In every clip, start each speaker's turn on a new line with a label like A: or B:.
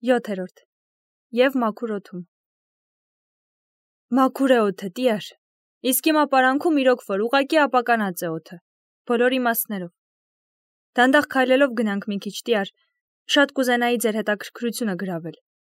A: 7. Եվ մաքուր օդում։ Մաքուր է օդը, տիար, իսկ իմ ապարանքում իրոք որ ուղղակի ապականած է օդը, բոլոր իմաստներով։ Դանդաղ քայլելով գնանք մի քիչ, տիար, շատ կուզենայի ձեր հետաքրքրությունը գրավել։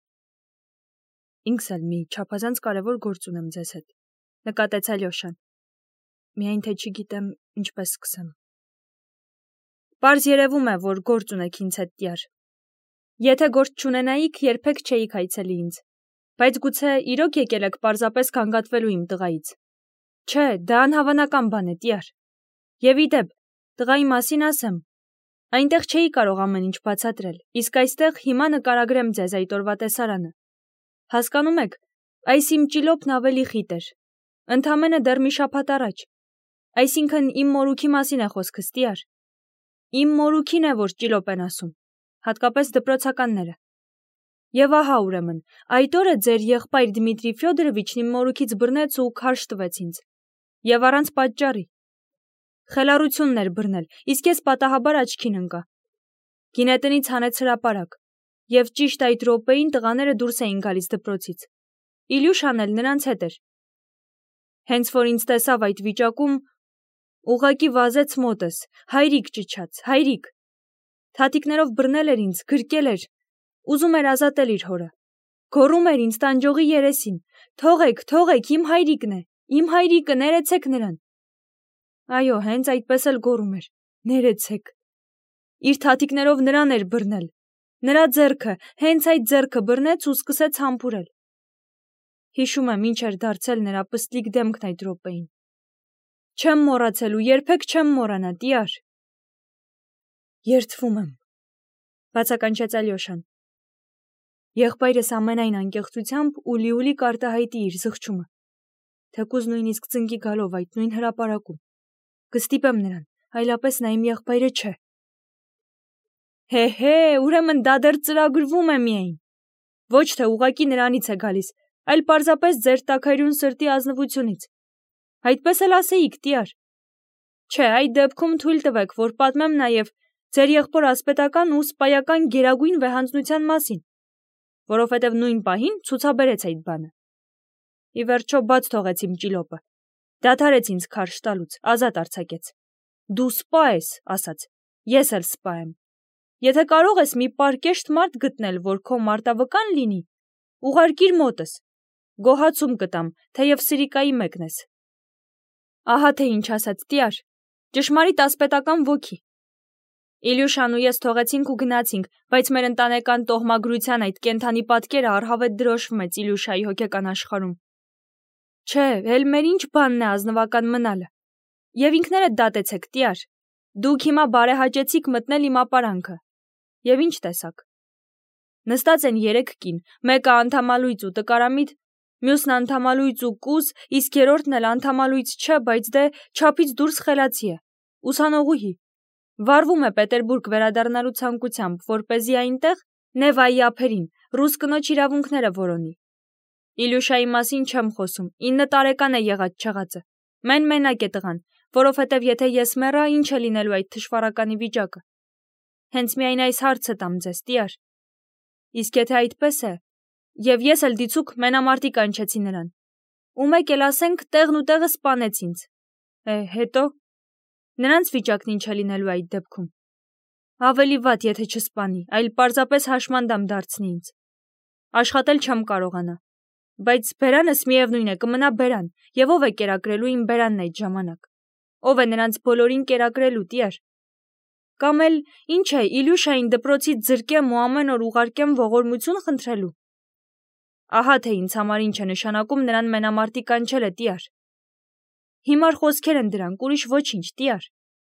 A: Ինքս էլ մի չափազանց կարևոր գործ ունեմ ձեզ հետ, նկատեց Ալյոշան։ Միայն թե չգիտեմ ինչպես սկսեմ։ Պարզ երևում է, որ գործ ունեք ինձ հետ, տիար։ Եթե գործ չունենայիք, երբեք չէիք այցելի ինձ, բայց գուցե իրոք եկել եք պարզապես գանգատվելու իմ տղայից։ Չէ, դա անհավանական բան է, տիար։ Եվ ի դեպ, տղայի մասին ասեմ, այնտեղ չէի կարող ամեն ինչ բացատրել, իսկ այստեղ հիմա նկարագրեմ ձեզ այդ օրվա տեսարանը։ Հասկանում եք, այս իմ ճիլոպն ավելի խիտ էր, ընդամենը դեռ մի շաբաթ առաջ, այսինքն իմ մորուքի մասին է խոսքս, տիար։ Իմ մորուքին է, որ ճիլոպ են ասում, հատկապես դպրոցականները։ Եվ ահա ուրեմն, այդ օրը ձեր եղբայր Դմիտրի Ֆյոդորովիչն իմ մորուքից բռնեց ու քարշ տվեց ինձ, եւ առանց պատճառի։ Խելառությունն էր բռնել, իսկ ես պատահաբար աչքին ընկա։ Գինետնից հանեց հրապարակ, եւ ճիշտ այդ րոպեին տղաները դուրս էին գալիս դպրոցից։ Իլյուշան էլ նրանց հետ էր։ Հենց որ ինձ տեսավ այդ վիճակում, ուղղակի վազեց մոտս, հայրիկ ճչաց, հայրիկ։ Թաթիկներով բռնել էր ինձ, գրկել էր, ուզում էր ազատել իր հորը։ Գոռում էր ինձ տանջողի երեսին. թողեք, իմ հայրիկն է, իմ հայրիկը, ներեցեք նրան։ Այո, հենց այդպես էլ գոռում էր, ներեցեք։ Իր թաթիկներով նրան էր բռնել։ Նրա ձեռքը, հենց այդ ձեռքը բռնեց ու սկսեց համբուրել։ Հիշում եմ, ինչ էր դարձել նրա պստլիկ դեմքն այդ րոպեին։ Չեմ մոռացել ու երբեք չեմ մոռանա, տիար։ Երդվում եմ, բացականչեց Ալյոշան։ Եղբայրս ամենայն անկեղծությամբ ու լիուլի կարտահայտի իր զղջումը, թեկուզ նույնիսկ ծնկի գալով այդ նույն հրապարակում։ Կստիպեմ նրան, այլապես նա իմ եղբայրը չէ։ Հե, ուրեմն դա դեռ ծրագրվում է միայն։ Ոչ թե ուղղակի նրանից է գալիս, այլ պարզապես ձեր տաքայրուն սրտի ազնվությունից։ Այդպես էլ ասեիք, տիար։ Չէ, այդ դեպքում թույլ տվեք, որ պատմեմ նաև ձեր եղբոր ասպետական ու սպայական գերագույն վեհանձնության մասին, որովհետև նույն պահին ցուցաբերեց այդ բանը։ Ի վերջո բաց թողեց իմ ճիլոպը, դադարեց ինձ քարշ տալուց, ազատ արձակեց։ Դու սպա ես, ասաց, ես էլ սպա եմ։ Եթե կարող ես մի պարկեշտ մարդ գտնել, որ քո մարտավկան լինի, ուղարկիր մոտս, գոհացում կտամ, թեև սրիկայի մեկն ես։ Ահա թե ինչ ասաց, տիար, ճշմարիտ ասպետական ոգի։ Իլյուշան ու ես թողեցինք ու գնացինք, բայց մեր ընտանեկան տոհմագրության այդ կենդանի պատկերը առհավետ դրոշվում է Իլյուշայի հոգեկան աշխարհում։ Չէ, էլ մեր ինչ բանն է ազնվական մնալը։ Եվ ինքներդ դատեցեք, տիար, դուք հիմա բարեհաճեցիք մտնել իմ ապարանքը։ Եվ ինչ տեսակ։ Նստած են 3 կին, մեկը անդամալույծ ու տկարամիտ, մյուսն անդամալույծ ու կուզ, իսկ երրորդն էլ անդամալույծ չէ, բայց դե չափից դուրս խելացի է, ուսանողուհի։ Վարվում է Պետերբուրգ վերադառնալու ցանկությամբ, որպեսզի այնտեղ Նևայի ափերին ռուս կնոջ իրավունքները որոնի։ Իլյուշայի մասին չեմ խոսում, 9 տարեկան է եղած չեղածը։ Մենակ է տղան, որովհետև եթե ես մեռա, ինչ է լինելու այդ թշվառականի վիճակը։ Հենց միայն այս հարցը տամ ձեզ, տիար։ Իսկ եթե այդպես է, եւ ես էլ դիցուք մենամարտի կանչեցի նրան, ու մեկ էլ ասենք տեղն ու տեղը սպանեց ինձ։ Հետո նրանց վիճակն ինչ է լինելու այդ դեպքում։ Ավելի վատ, եթե չսպանի, այլ պարզապես հաշմանդամ դարձնի ինձ։ Աշխատել չեմ կարողանա, բայց բերանս միևնույն է կմնա բերան, եւ ով է կերակրելու իմ բերանն այդ ժամանակ։ Ով է նրանց բոլորին կերակրելու, տիար։ Կամ էլ ինչ է, Իլյուշային դպրոցից զրկեմ ու ամեն օր ուղարկեմ ողորմություն խնդրելու։ Ահա թե ինձ համար ինչ է նշանակում նրան մենամարտի կանչելը, տիար։ Հիմար խոսքեր են դրանք, ուրիշ ոչինչ, տիար։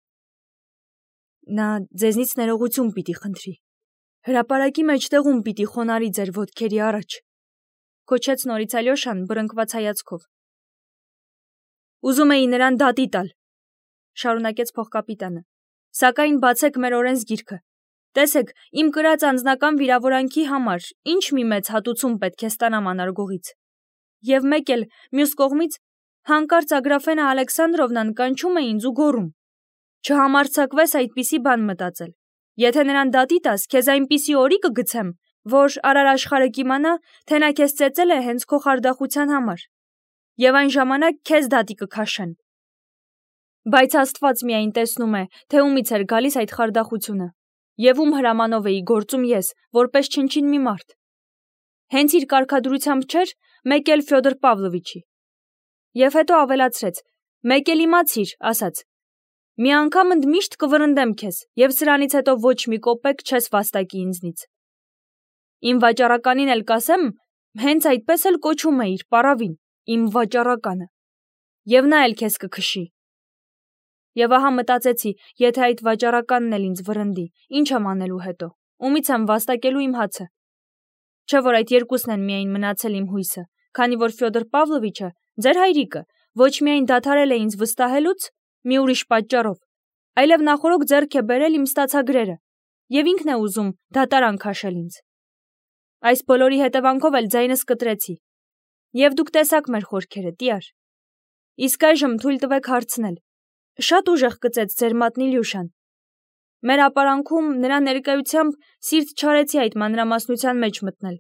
A: Նա ձեզնից ներողություն պիտի խնդրի։ Հրապարակի մեջտեղում պիտի խոնարհի ձեր ոտքերի առաջ, քոչեց նորից Ալյոշան բռնկված հայացքով։ Ուզում էի նրան դատի տալ, շարունակեց փոխկապիտանը, սակայն բացեք մեր օրենսգիրքը։ Տեսեք, իմ կրած անձնական վիրավորանքի համար ինչ մի մեծ հատուցում պետք է ստանամ անարգողից։ Եվ մեկ էլ, մյուս կողմից, հանկարծ Ագրաֆենա Ալեքսանդրովնան կանչում է ինձ ու գոռում. Չհամարձակվես այդպիսի բան մտածել։ Եթե նրան դատի տաս, քեզ այնպիսի օրի կգցեմ, որ արարաշխարը կիմանա, թե նա քեզ ծեծել է հենց քո խարդախության համար, եւ այն ժամանակ քեզ դատի կքաշեն։ Բայց Աստված միայն տեսնում է, թե ումից էր գալիս այդ խարդախությունը, եւ ում հրամանով էի գործում ես, որպես չնչին մի մարդ։ Հենց իր կարգադրությամբ չէր, մեկ էլ Ֆյոդոր Պավլովիչի։ Եվ հետո ավելացրեց. մեկ էլ իմացիր, ասաց. մի անգամ ընդմիշտ կվրընդեմ քեզ, եւ սրանից հետո ոչ մի կոպեկ չես վաստակի ինձնից։ Իմ վաճառականին էլ կասեմ, հենց այդպես էլ կոչում է իր պարավին, իմ վաճառականը։ Եվ նա էլ քեզ կքշի։ Եվ ահա մտածեցի, եթե այդ վաճառականն էլ ինձ վրընդի, ինչ եմ անելու հետո, ումից եմ վաստակելու իմ հացը։ Չէ՞ որ այդ երկուսն են միայն մնացել իմ հույսը, քանի որ Ֆյոդոր Պավլովիչը, ձեր հայրիկը, ոչ միայն դադարել է ինձ վստահելուց, մի ուրիշ պատճառով, այլև նախօրոք ձեռք է բերել իմ ստացագրերը, եւ ինքն է ուզում դատարան քաշել ինձ։ Այս բոլորի հետևանքով էլ ձայնս կտրեցի։ Եվ դուք տեսաք մեր խորքերը, տյար։ Իսկ այժմ թույլ տվեք հարցնել. շատ ուժեղ կծեց ձեր մատն Իլյուշան։ Մեր ապարանքում նրա ներկայությամբ սիրտ չարեցի այդ մանրամասնության մեջ մտնել։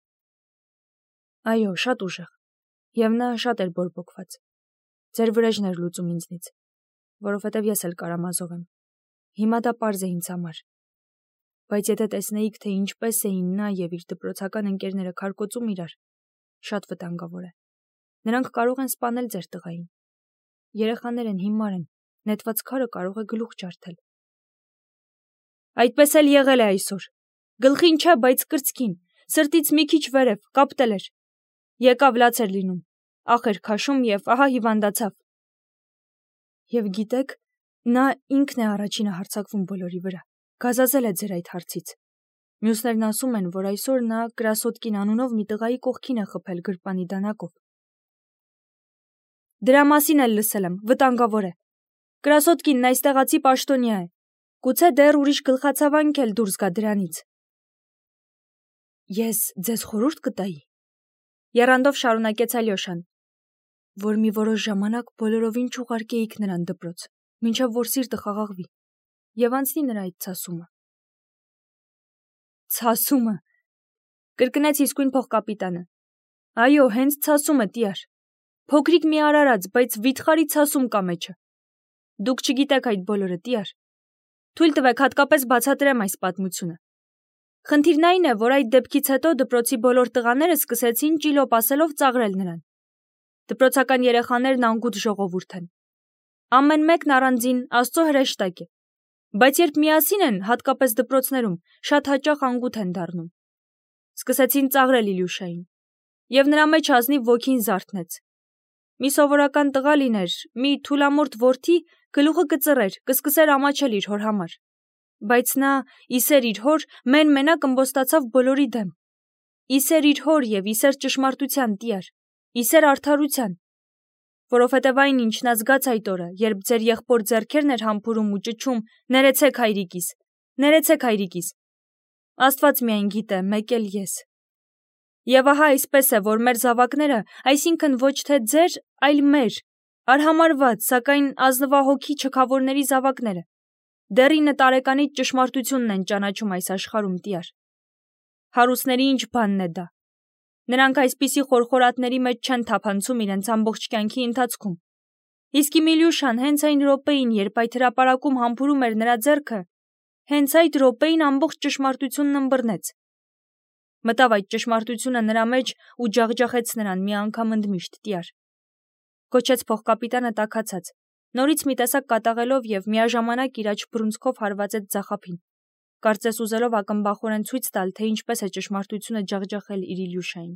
A: Այո, շատ ուժեղ։ Եվ նա շատ էր բորբոքված։ Ձեր վրեժն էր լուծում ինձնից, որովհետև ես էլ կարամազով եմ։ Հիմա դա պարզ է ինձ համար։ Բայց եթե տեսնեիք, թե ինչպես էին նա եւ իր դպրոցական ընկերները քարկոծում իրար, շատ վտանգավոր է։ Նրանք կարող են սպանել ձեր տղային։ Երեխաներ են, հիմար են, նետված քարը կարող է գլուխ ջարդել։ Այդպես էլ եղել է այսօր։ Գլխին չէ, բայց կրծքին, սրտից մի քիչ վերև, կապտել էր։ Եկավ լաց էր լինում, ախ էր քաշում եւ ահա հիվանդացավ։ Եվ գիտեք, նա ինքն է առաջինը հարձակվում բոլորի վրա, գազազել է ձեր այդ հարցից։ Մյուսներն ասում են, որ այսօր նա Կրասոտկին անունով մի տղայի կողքին է խփել գրպանի դանակով։ Դրա մասին էլ լսել եմ, վտանգավոր է։ Կրասոտկինն այստեղացի պաշտոնյա է։ Գուցե դեռ ուրիշ գլխացավանք էլ դուրս գա դրանից։ Ես ձեզ խորհուրդ կտայի, եռանդով շարունակեց Ալյոշան, որ մի որոշ ժամանակ բոլորովին չուղարկեիք նրան դպրոց, մինչև որ սիրտը խաղաղվի, եւ անցնի նրա այդ ցասումը։ Ցասումը, կրկնեց իսկույն փոխկապիտանը։ Այո, հենց ցասումը, տյար։ Փոքրիկ մի արարած, բայց վիթխարի ցասում կա մեջը։ Դուք չգիտեք այդ բոլորը, տյար։ Թույլ տվեք հատկապես բացատրեմ այս պատմությունը։ Խնդիրն այն է, որ այդ դեպքից հետո դպրոցի բոլոր տղաները սկսեցին ճիլոպ ասելով ծաղրել նրան։ Դպրոցական երեխաներն անգութ ժողովուրդ են։ Ամեն մեկն առանձին Աստծո հրեշտակ է։ Բայց երբ միասին են, հատկապես դպրոցներում, շատ հաճախ անգութ են դառնում։ Սկսեցին ծաղրել Իլյուշային։ Եվ նրա մեջ ազնիվ ոգին զարթնեց։ Մի սովորական տղա լիներ, մի թուլամորթ որդի, գլուխը կծռեր, կսկսեր ամաչել իր հոր համար։ Բայց նա իսեր իր հոր մեն-մենակ ըմբոստացավ բոլորի դեմ։ Իսեր իր հոր եւ իսեր ճշմարտության, տյար, իսեր արդարության։ Որովհետև այն ինչ նա զգաց այդ օրը, երբ ձեր եղբոր ձեռքերն էր համբուրում ու ճչում. ներեցեք հայրիկիս, ներեցեք հայրիկիս։ Աստված միայն գիտե, մեկ էլ ես։ Եվ ահա այսպես է, որ մեր զավակները, այսինքն ոչ թե ձեր, այլ մեր, արհամարված, սակայն ազնվահոգի չքավորների զավակները, դեռ 9 տարեկանից ճշմարտությունն են ճանաչում այս աշխարհում, տյար։ Հարուստների ինչ բանն է դա։ Նրանք այսպիսի խորխորատների մեջ չեն թափանցում իրենց ամբողջ կյանքի ընթացքում։ Իսկ Իլյուշան հենց այն րոպեին, երբ այդ հրապարակում համբուրում էր նրա ձեռքը, հենց այդ րոպեին ամբողջ ճշմարտությունն ըմբռնեց։ Մտավ այդ ճշմարտությունը նրա մեջ ու ջախջախեց նրան մի անգամ ընդմիշտ, տյար։ Գոչեց փոխկապիտանը տաքացած, նորից մի տեսակ կատաղելով եւ միաժամանակ իր աջ բռունցքով հարվածեց ձախափին, կարծես ուզելով ակնբախորեն ցույց տալ, թե ինչպես է ճշմարտությունը ջախջախել իր Իլյուշային։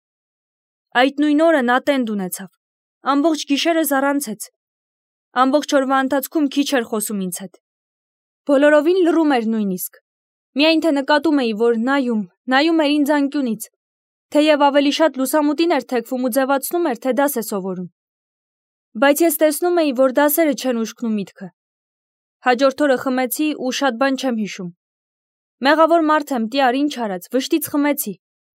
A: Այդ նույն օրը նա տենդ ունեցավ, ամբողջ գիշերը զառանցեց, ամբողջ օրվա ընթացքում քիչ էր խոսում ինձ հետ։ Բոլորովին լռում էր նույնիսկ, միայն թե նկատում էի, որ նայում էր ինձ անկյունից, թեև ավելի շատ լուսամուտին էր թեքվում ու ձևացնում էր, թե դաս է սովորում։ Բայց ես տեսնում էի, որ դասերը չեն ուշքնում միտքը։ Հաջորդ օրը խմեցի ու շատ բան չեմ հիշում։ Մեղավոր մարդ եմ, տյար, ինչ արած, վշտից խմեցի։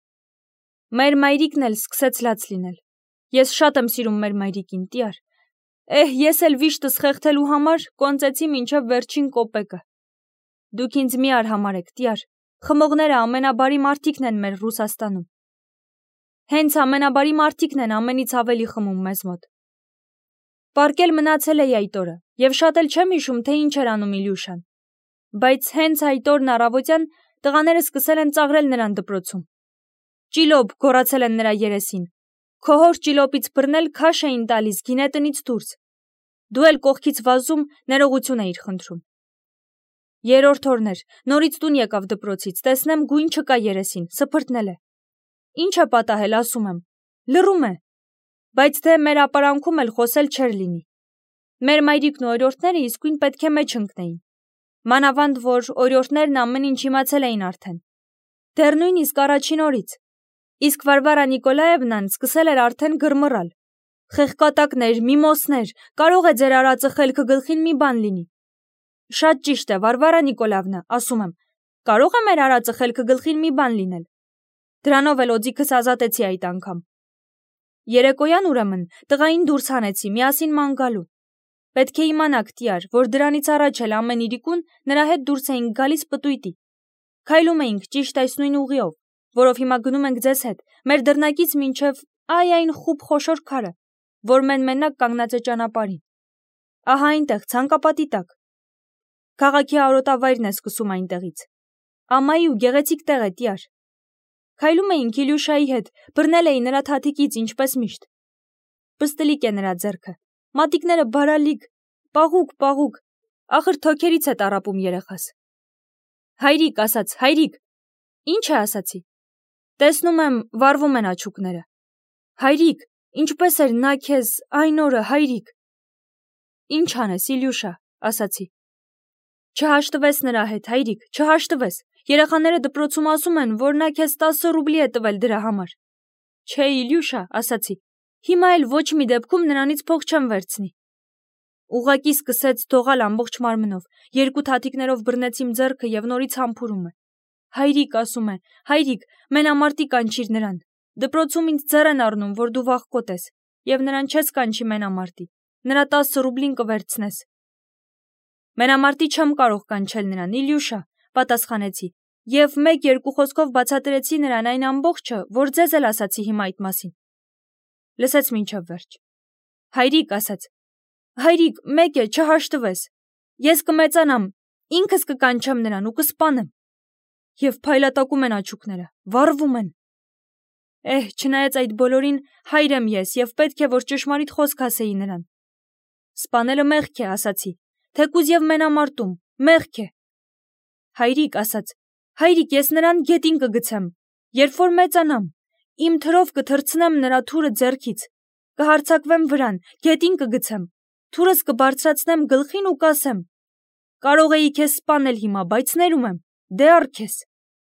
A: Մեր մայրիկն էլ սկսեց լաց լինել։ Ես շատ եմ սիրում մեր մայրիկին, տյար։ Ես էլ վիշտս խեղդելու համար կոնծեցի մինչև վերջին կոպեկը։ Դուք ինձ մի արհամարեք, տյար, Խմողները ամենաբարի մարդիկն են մեր Ռուսաստանում։ Հենց ամենաբարի մարդիկն են ամենից ավելի խմում մեզ մոտ։ Պարկել մնացել էի այդ օրը, և շատ էլ չեմ հիշում, թե ինչ էր անում Իլյուշան։ Բայց հենց այդ օրն առավոտյան տղաները սկսել են ծաղրել նրան դպրոցում։ Ճիլոպ գոռացել են նրա երեսին։ Քո հոր ճիլոպից բռնել քաշ էին տալիս գինե տնից դուրս։ Դու էլ կողքից վազում ներողություն էիր խնդրում։ Երրորդ օրն էր, նորից տուն եկավ դպրոցից, տեսնեմ գույն չկա երեսին, սփռտնել է։ Ինչ է պատահել, ասում եմ։ Լռում է։ Բայց թե մեր ապարանքում էլ խոսել չէր լինի։ Մեր մայրիկն ու օրիորդները իսկույն պետք է մեջ ընկնեին։ Մանավանդ, որ օրիորդներն ամեն ինչ իմացել էին արդեն։ Դեռ նույնիսկ առաջին օրից։ Իսկ Վարվարա Նիկոլաևնան սկսել էր արդեն գրմռալ։ Խեղկատակներ, միմոսներ, կարող է ձեր արածը խելքը գլխին մի բան լինի։ Շատ ճիշտ է, Վարվարա Նիկոլաևնա, ասում եմ, կարող է մեր արածը խելքը գլխին մի բան լինել։ Դրանով էլ օձիքս ազատեցի այդ անգամ։ Երեկոյան ուրեմն տղային դուրս հանեցի, միասին ման գալու։ Պետք է իմանաք, տյար, որ դրանից առաջ էլ ամեն իրիկուն նրա հետ դուրս էինք գալիս պտույտի։ Քայլում էինք ճիշտ այս նույն ուղիով, որով հիմա գնում ենք ձեզ հետ, մեր դռնակից մինչև այն խուբ խոշոր քարը, որ մենակ կանգնած է ճանապարհին։ Ահա այնտեղ, ցանկապատի տակ։ Քաղաքի արոտավայրն է սկսում այնտեղից։ Ամայի ու գեղեցիկ տեղ է, տյար։ Քայլում էինք Իլյուշայի հետ, բռնել էի նրա թաթիկից, ինչպես միշտ։ Պստլիկ է նրա ձեռքը, մատիկները բարալիկ, պաղուկ, ախր թոքերից է տառապում երեխաս։ Հայրիկ, ասաց, հայրիկ։ Ինչ է ասացի։ Տեսնում եմ, վառվում են աչուկները։ Հայրիկ, ինչպես էր նա քեզ այն օրը, հայրիկ։ Ինչ անես, Իլյուշա, ասացի։ Չհաշտվես նրա հետ, հայրիկ, չհաշտվես։ Երեխաները դպրոցում ասում են, որ նա քեզ 10 ռուբլի է տվել դրա համար։ Չէ, Իլյուշա, ասացի։ Հիմա էլ ոչ մի դեպքում նրանից փող չեմ վերցնի։ Ուղղակի սկսեց դողալ ամբողջ մարմնով, երկու թաթիկներով բռնեց իմ ձեռքը և նորից համբուրում է։ Հայրիկ, ասում է, հայրիկ, մենամարտի կանչիր նրան։ Դպրոցում ինձ ձեռ են առնում, որ դու վախկոտ ես, և նրան չես կանչի մենամարտի։ Նրա 10 ռուբլին կվերցնես։ Մենամարտի չեմ կարող կանչել նրան, Իլյուշա, պատասխանեցի, և 1-2 խոսքով բացատրեցի նրան այն ամբողջը, որ ձեզ էլ ասացի հիմա այդ մասին։ Լսեց մինչև վերջ։ Հայրիկ, ասաց, հայրիկ, մեկ է, չհաշտվես։ Ես կմեծանամ, ինքս կկանչեմ նրան ու կսպանեմ։ Եվ փայլատակում են աչուկները, վառվում են։ Չնայած այդ բոլորին, հայր եմ ես և պետք է, որ ճշմարիտ խոսք ասեի նրան։ Սպանելը մեղք է, ասացի, թեկուզ և մենամարտում, մեղք է։ Հայրիկ, ասաց, հայրիկ, ես նրան գետին կգցեմ, երբ որ մեծանամ, իմ թրով կթռցնեմ նրա թուրը ձեռքից, կհարձակվեմ վրան, գետին կգցեմ, թուրս կբարձրացնեմ գլխին ու կասեմ. կարող էի քեզ սպանել հիմա, բայց ներում եմ, դե առ քեզ։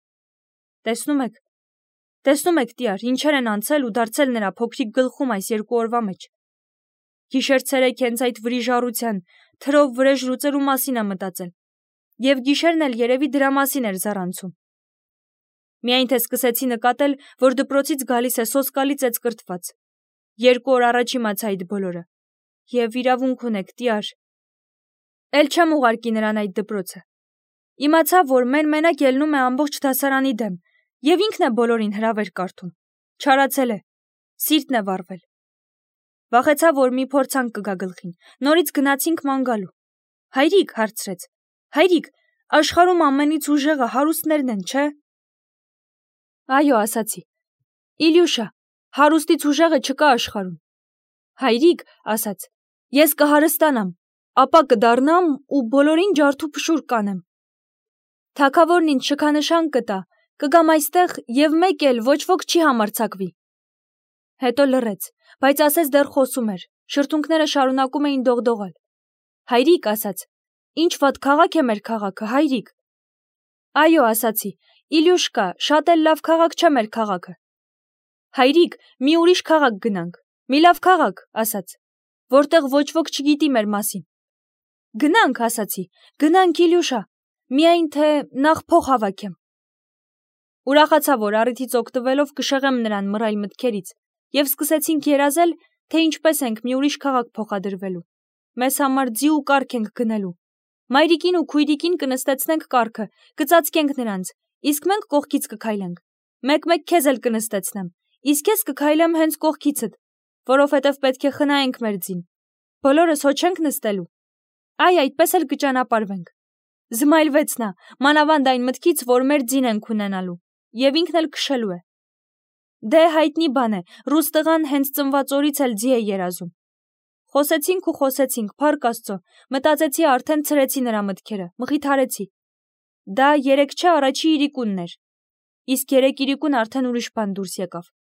A: Տեսնում եք, տյար, ինչեր են անցել ու դարձել նրա փոքրիկ գլխում այս 2 օրվա մեջ։ Գիշեր-ցերեկ հենց այդ վրիժառության, թրով վրեժ լուծելու մասին է մտածել, և գիշերն էլ երևի դրա մասին էր զառանցում։ Միայն թե սկսեցի նկատել, որ դպրոցից գալիս է սոսկալի ծեծկրտված։ 2 օր առաջ իմացա այդ բոլորը։ Եվ իրավունք ունեք, տյար։ Էլ չեմ ուղարկի նրան այդ դպրոցը։ Իմացա, որ մենակ ելնում է ամբողջ դասարանի դեմ, և ինքն է բոլորին հրավեր կարդում։ Չարացել է, սիրտն է վառվել։ Վախեցա, որ մի փորձանք կգա գլխին։ Նորից գնացինք ման գալու։ Հայրիկ, հարցրեց, հայրիկ, աշխարհում ամենից ուժեղը հարուստներն են, չէ՞։ Այո, ասացի։ Իլյուշա, հարուստից ուժեղը չկա աշխարհում։ Հայրիկ, ասաց, ես կհարստանամ, ապա կդառնամ ու բոլորին ջարդու փշուր կանեմ։ Թագավորն ինձ շքանշան կտա, կգամ այստեղ և մեկ էլ ոչ ոք չի համարձակվի։ Հետո լռեց, բայց ասես դեռ խոսում էր, շրթունքները շարունակում էին դողդողալ։ Հայրիկ, ասաց, ինչ վատ քաղաք է մեր քաղաքը, հայրիկ։ Այո, ասացի, Իլյուշկա, շատ էլ լավ քաղաք չէ մեր քաղաքը։ Հայրիկ, մի ուրիշ քաղաք գնանք, մի լավ քաղաք, ասաց, որտեղ ոչ ոք չգիտի մեր մասին։ Գնանք, ասացի, գնանք, Իլյուշա, միայն թե նախ փող հավաքեմ։ Ուրախացա, որ առիթից օգտվելով կշեղեմ նրան մռայլ մտքերից, և սկսեցինք երազել, թե ինչպես ենք մի ուրիշ քաղաք փոխադրվելու։ Մեզ համար ձի ու կառք ենք գնելու։ Մայրիկին ու քույրիկին կնստեցնենք կառքը, կծածկենք նրանց, Իսկ մենք կողքից կքայլենք։ Մեկ-մեկ քեզ էլ կնստեցնեմ, իսկ ես կքայլեմ հենց կողքիցդ, որովհետև պետք է խնայենք մեր ձին։ Բոլորս հո չենք նստելու։ Այ այդպես էլ կճանապարհվենք։ Զմայլվեց նա, մանավանդ այն մտքից, որ մեր ձին ենք ունենալու, եւ ինքն էլ քշելու է։ Դե հայտնի բան է, ռուս տղան հենց ծնված օրից էլ ձի է երազում։ Խոսեցինք ու խոսեցինք, փառք Աստծո, մտածեցի արդեն ցրեցի նրա մտքերը, մխիթարեցի։ Դա 3 չէ, առաջի իրիկունն էր։ Իսկ 3 իրիկուն արդեն ուրիշ բան դուրս եկավ։